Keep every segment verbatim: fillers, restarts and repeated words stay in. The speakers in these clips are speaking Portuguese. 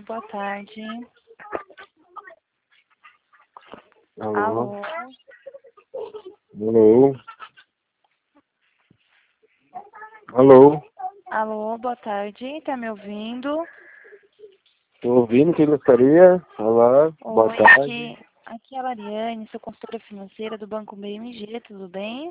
boa tarde. Alô? Alô? Alô? Alô? Alô, boa tarde, tá me ouvindo? Tô ouvindo, quem gostaria? Olá, boa Oi, tarde. aqui, aqui é a Lariane, sou consultora financeira do Banco B M G, tudo bem?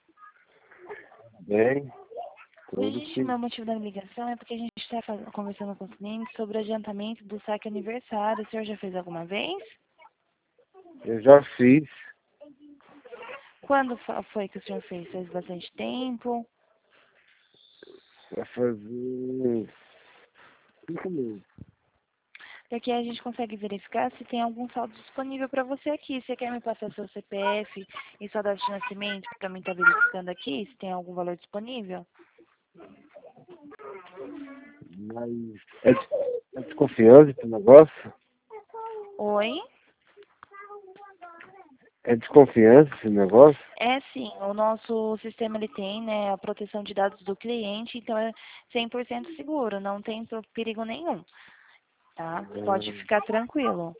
Bem, tudo Hoje, o sim. meu motivo da ligação é porque a gente está conversando com os clientes sobre o adiantamento do saque aniversário. O senhor já fez alguma vez? Eu já fiz, Quando fa- foi que o senhor fez? Faz bastante tempo? vai fazer cinco meses. E aqui a gente consegue verificar se tem algum saldo disponível para você aqui. Você quer me passar seu C P F e sua data de nascimento para mim estar verificando aqui se tem algum valor disponível? Mas é, de- é desconfiança esse negócio? Oi? É desconfiança esse negócio? É sim, o nosso sistema ele tem, né, a proteção de dados do cliente, então é cem por cento seguro, não tem pro- perigo nenhum, tá? Pode Ah, ficar tranquilo.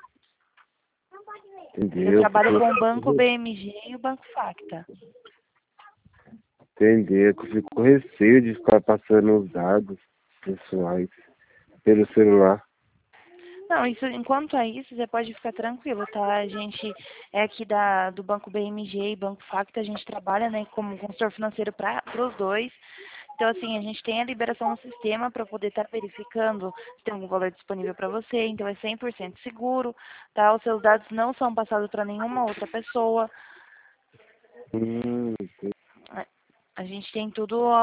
Eu entendeu? Porque trabalho eu com o Banco fico, B M G e o Banco Facta. entendeu? Que eu fico com receio de ficar passando os dados pessoais pelo celular. Não, isso, enquanto a isso, você pode ficar tranquilo, tá? A gente é aqui da, do Banco B M G e Banco Facta, a gente trabalha, né, como consultor financeiro para os dois. Então, assim, a gente tem a liberação no sistema para poder estar verificando se tem algum valor disponível para você. Então, é cem por cento seguro, tá? Os seus dados não são passados para nenhuma outra pessoa. Hum, A a gente tem tudo